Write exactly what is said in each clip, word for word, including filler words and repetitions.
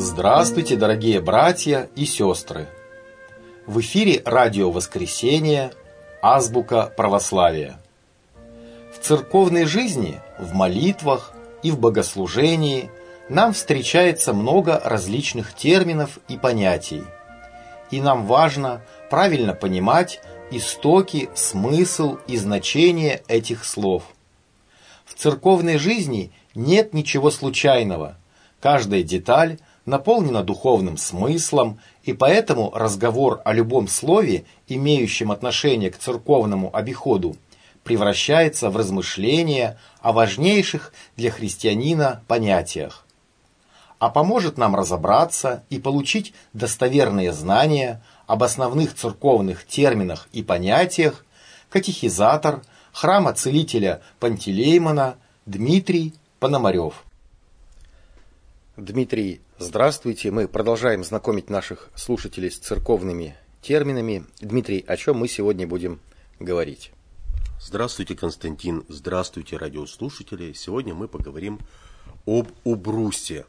Здравствуйте, дорогие братья и сестры! В эфире радио «Воскресение», азбука православия. В церковной жизни, в молитвах и в богослужении нам встречается много различных терминов и понятий. И нам важно правильно понимать истоки, смысл и значение этих слов. В церковной жизни нет ничего случайного. Каждая деталь наполнена духовным смыслом, и поэтому разговор о любом слове, имеющем отношение к церковному обиходу, превращается в размышления о важнейших для христианина понятиях. А поможет нам разобраться и получить достоверные знания об основных церковных терминах и понятиях катехизатор храма целителя Пантелеймона Дмитрий Пономарев. Дмитрий, здравствуйте. Мы продолжаем знакомить наших слушателей с церковными терминами. Дмитрий, о чем мы сегодня будем говорить? Здравствуйте, Константин. Здравствуйте, радиослушатели. Сегодня мы поговорим об убрусе.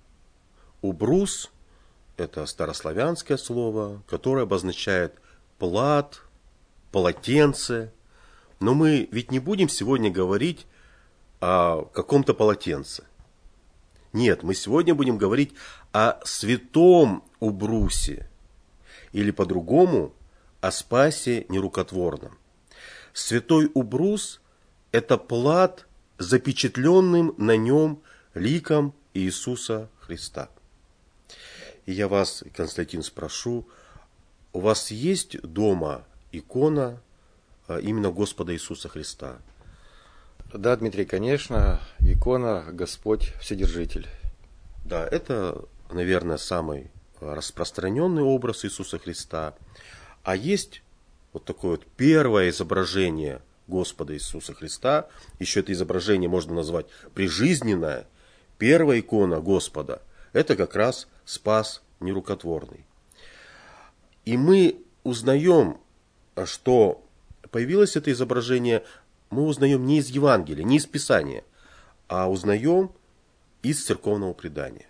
Убрус – это старославянское слово, которое обозначает плат, полотенце. Но мы ведь не будем сегодня говорить о каком-то полотенце. Нет, мы сегодня будем говорить о святом убрусе, или по-другому о спасе нерукотворном. Святой убрус – это плат, запечатленным на нем ликом Иисуса Христа. И я вас, Константин, спрошу, у вас есть дома икона именно Господа Иисуса Христа? Да, Дмитрий, конечно, икона Господь Вседержитель. Да, это, наверное, самый распространенный образ Иисуса Христа. А есть вот такое вот первое изображение Господа Иисуса Христа. Еще это изображение можно назвать прижизненное. Первая икона Господа – это как раз спас нерукотворный. И мы узнаем, что появилось это изображение, мы узнаем не из Евангелия, не из Писания, а узнаем из церковного предания.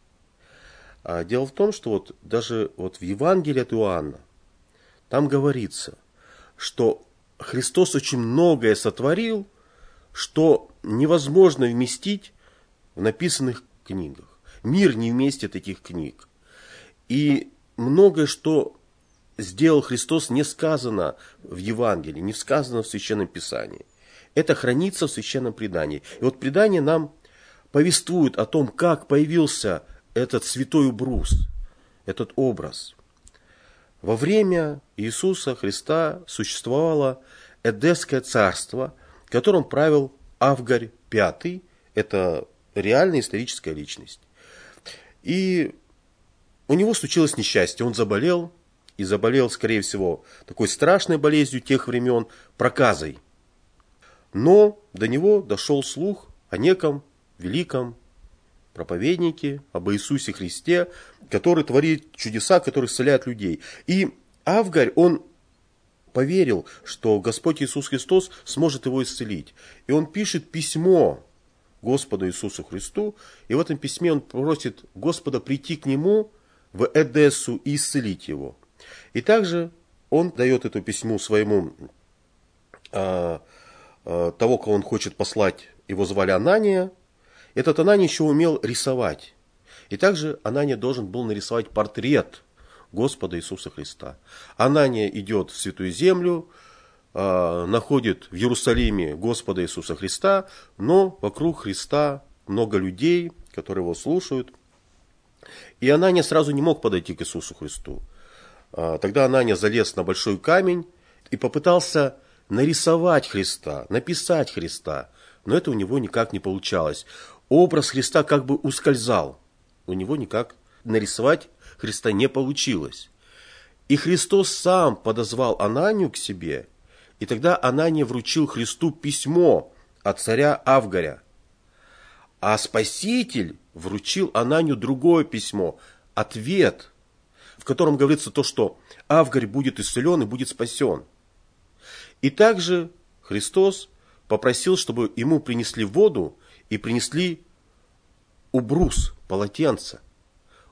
Дело в том, что вот даже вот в Евангелии от Иоанна там говорится, что Христос очень многое сотворил, что невозможно вместить в написанных книгах. Мир не вместит этих книг. И многое, что сделал Христос, не сказано в Евангелии, не сказано в Священном Писании. Это хранится в Священном предании. И вот предание нам повествует о том, как появился этот святой убрус, этот образ. Во время Иисуса Христа существовало Эдесское царство, которым правил Авгарь Пятый. Это реальная историческая личность. И у него случилось несчастье, он заболел. И заболел, скорее всего, такой страшной болезнью тех времен, проказой. Но до него дошел слух о неком великом проповеднике, об Иисусе Христе, который творит чудеса, который исцеляет людей. И Авгарь, он поверил, что Господь Иисус Христос сможет его исцелить. И он пишет письмо Господу Иисусу Христу, и в этом письме он просит Господа прийти к нему в Эдессу и исцелить его. И также он дает это письмо своему, а, а, того, кого он хочет послать, его звали Анания. Этот Анания еще умел рисовать. И также Анания должен был нарисовать портрет Господа Иисуса Христа. Анания идет в Святую Землю, а, находит в Иерусалиме Господа Иисуса Христа, но вокруг Христа много людей, которые его слушают. И Анания сразу не мог подойти к Иисусу Христу. Тогда Анания залез на большой камень и попытался нарисовать Христа, написать Христа, но это у него никак не получалось. Образ Христа как бы ускользал, у него никак нарисовать Христа не получилось. И Христос сам подозвал Ананию к себе, и тогда Анания вручил Христу письмо от царя Авгаря. А Спаситель вручил Ананию другое письмо, ответ, в котором говорится то, что Авгарь будет исцелен и будет спасен. И также Христос попросил, чтобы ему принесли воду и принесли убрус, полотенце.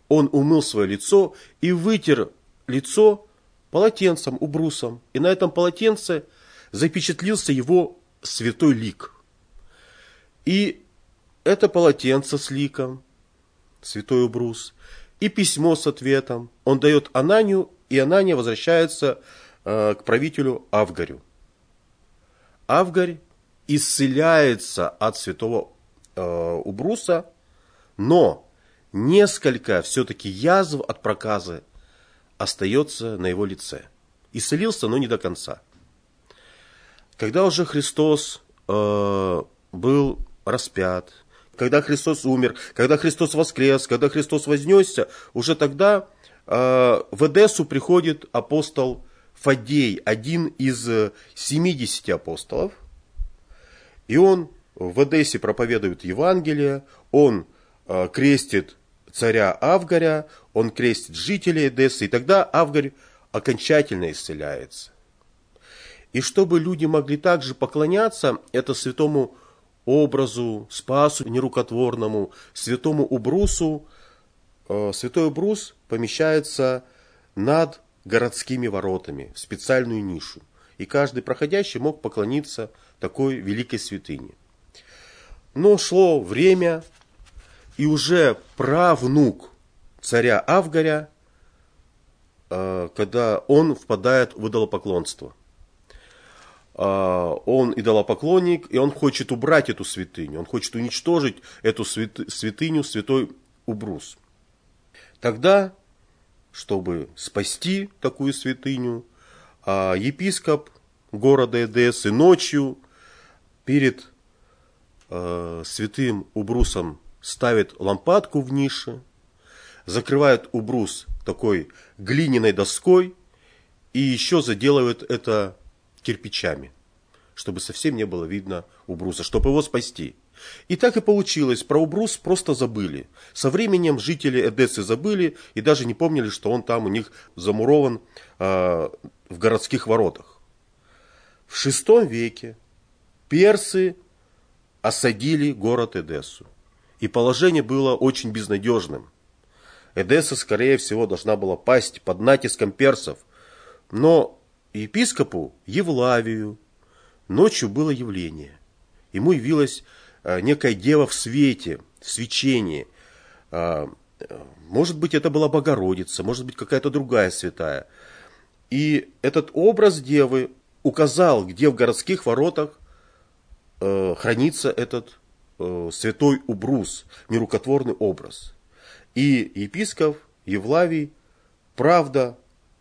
он умыл свое лицо и вытер лицо полотенцем, убрусом. И на этом полотенце запечатлился его святой лик. И это полотенце с ликом, святой убрус, и письмо с ответом он дает Ананию, и Анания возвращается э, к правителю Авгарю. Авгарь исцеляется от святого э, убруса, но несколько все-таки язв от проказы остается на его лице. Исцелился, но не до конца. Когда уже Христос э, был распят, когда Христос умер, когда Христос воскрес, когда Христос вознесся, уже тогда э, в Эдессу приходит апостол Фаддей, один из семидесяти апостолов, и он в Эдессе проповедует Евангелие, он э, крестит царя Авгаря, он крестит жителей Эдессы, и тогда Авгарь окончательно исцеляется. И чтобы люди могли также поклоняться это святому образу, спасу нерукотворному, святому убрусу, э, святой убрус помещается над городскими воротами в специальную нишу. И каждый проходящий мог поклониться такой великой святыне. Но шло время, и уже правнук царя Авгаря, э, когда он впадает в идолопоклонство. Он идолопоклонник, и он хочет убрать эту святыню, он хочет уничтожить эту святыню, святой убрус. Тогда, чтобы спасти такую святыню, епископ города Эдессы ночью перед святым убрусом ставит лампадку в нише, закрывает убрус такой глиняной доской и еще заделывает это кирпичами, чтобы совсем не было видно убруса, чтобы его спасти. И так и получилось, про убрус просто забыли. Со временем жители Эдессы забыли и даже не помнили, что он там у них замурован э, в городских воротах. В шестом веке персы осадили город Эдессу, и положение было очень безнадежным. Эдесса, скорее всего, должна была пасть под натиском персов, но епископу Евлавию ночью было явление. Ему явилась некая дева в свете, в свечении. Может быть, это была Богородица, может быть, какая-то другая святая. И этот образ девы указал, где в городских воротах хранится этот святой убрус, нерукотворный образ. И епископ Евлавий, правда,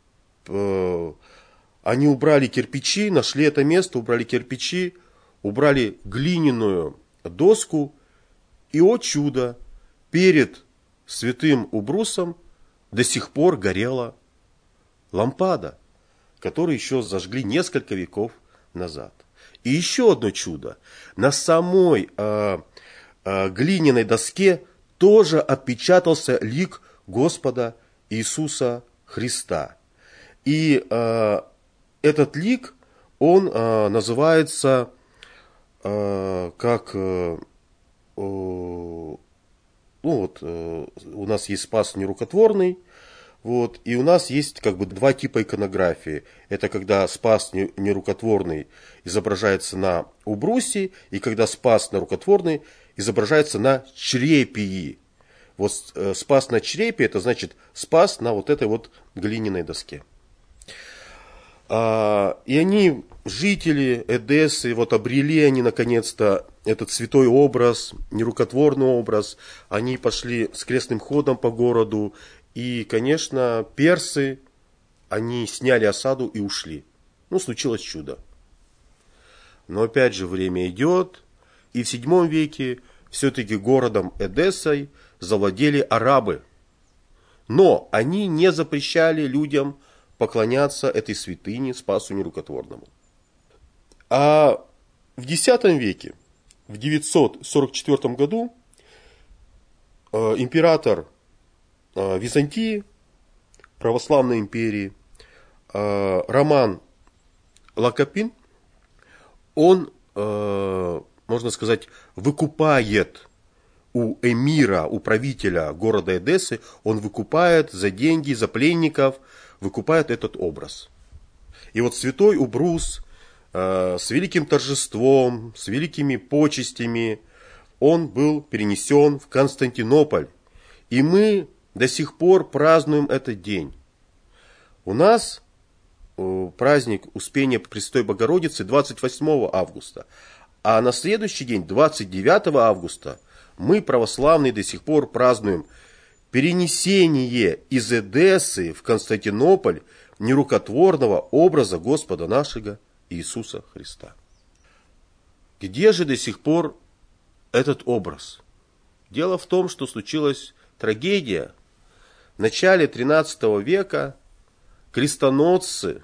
они убрали кирпичи, нашли это место, убрали кирпичи, убрали глиняную доску, и, о чудо, перед святым убрусом до сих пор горела лампада, которую еще зажгли несколько веков назад. И еще одно чудо. На самой э, э, глиняной доске тоже отпечатался лик Господа Иисуса Христа. И э, этот лик, он э, называется, э, как, э, э, ну вот, э, у нас есть спас нерукотворный, вот, и у нас есть как бы два типа иконографии. Это когда спас нерукотворный изображается на убрусе, и когда спас нерукотворный изображается на чрепии. Вот э, спас на чрепе, это значит спас на вот этой вот глиняной доске. И они, жители Эдессы, вот обрели они наконец-то этот святой образ, нерукотворный образ. Они пошли с крестным ходом по городу. И, конечно, персы, они сняли осаду и ушли. Ну, случилось чудо. Но опять же время идет. И в седьмом веке все-таки городом Эдессой завладели арабы. Но они не запрещали людям поклоняться этой святыне, спасу нерукотворному. А в десятом веке, в девятьсот сорок четвёртом году, э, император э, Византии, православной империи, э, Роман Лакопин, он, э, можно сказать, выкупает у эмира, у правителя города Эдессы, он выкупает за деньги, за пленников, выкупает этот образ. И вот святой Убрус э, с великим торжеством, с великими почестями, он был перенесен в Константинополь. И мы до сих пор празднуем этот день. У нас э, праздник Успения Пресвятой Богородицы двадцать восьмого августа. А на следующий день, двадцать девятого августа, мы, православные, до сих пор празднуем перенесение из Эдессы в Константинополь нерукотворного образа Господа нашего Иисуса Христа. Где же до сих пор этот образ? Дело в том, что случилась трагедия. В начале тринадцатого века крестоносцы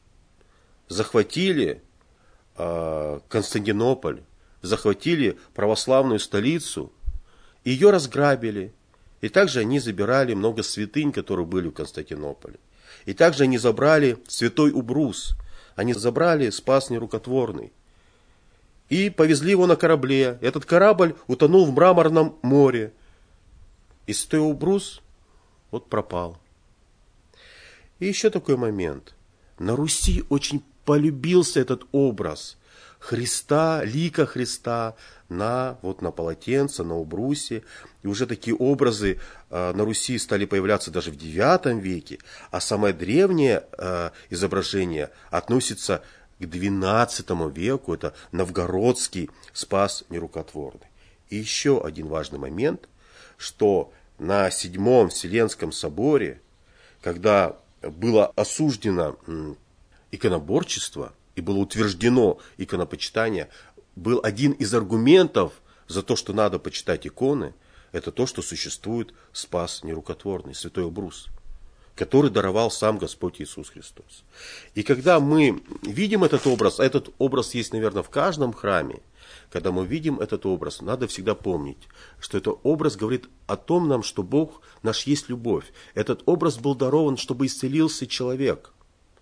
захватили э, Константинополь, захватили православную столицу, ее разграбили. И также они забирали много святынь, которые были в Константинополе. И также они забрали святой Убрус. Они забрали Спас Нерукотворный. И повезли его на корабле. Этот корабль утонул в Мраморном море. И святой Убрус вот пропал. И еще такой момент. На Руси очень полюбился этот образ Христа, лика Христа на, вот, на полотенце, на убрусе. И уже такие образы э, на Руси стали появляться даже в девятом веке. А самое древнее э, изображение относится к двенадцатому веку. Это новгородский Спас Нерукотворный. И еще один важный момент, что на Седьмом Вселенском соборе, когда было осуждено иконоборчество и было утверждено иконопочитание, был один из аргументов за то, что надо почитать иконы, это то, что существует Спас Нерукотворный, святой Убрус, который даровал сам Господь Иисус Христос. И когда мы видим этот образ, а этот образ есть, наверное, в каждом храме, когда мы видим этот образ, надо всегда помнить, что этот образ говорит о том нам, что Бог наш есть любовь. Этот образ был дарован, чтобы исцелился человек.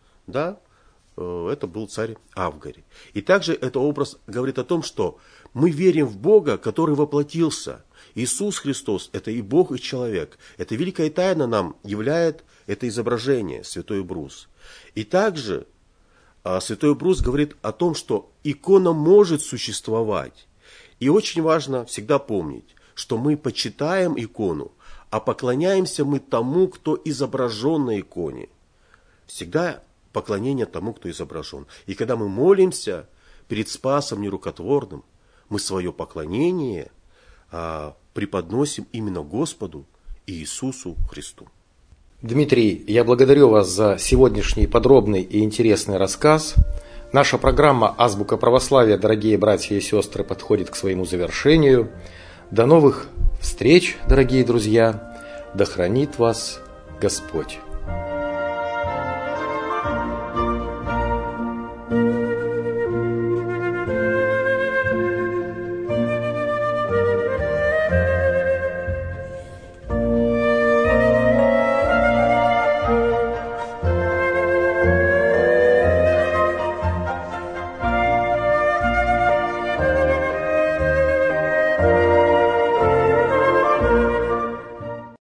Да? Это был царь Авгарий. И также этот образ говорит о том, что мы верим в Бога, который воплотился. Иисус Христос – это и Бог, и человек. Это великая тайна нам являет это изображение, святой Убрус. И также святой Убрус говорит о том, что икона может существовать. И очень важно всегда помнить, что мы почитаем икону, а поклоняемся мы тому, кто изображен на иконе. Всегда поклонение тому, кто изображен. И когда мы молимся перед Спасом Нерукотворным, мы свое поклонение а, преподносим именно Господу Иисусу Христу. Дмитрий, я благодарю вас за сегодняшний подробный и интересный рассказ. Наша программа «Азбука православия», дорогие братья и сестры, подходит к своему завершению. До новых встреч, дорогие друзья. Да хранит вас Господь.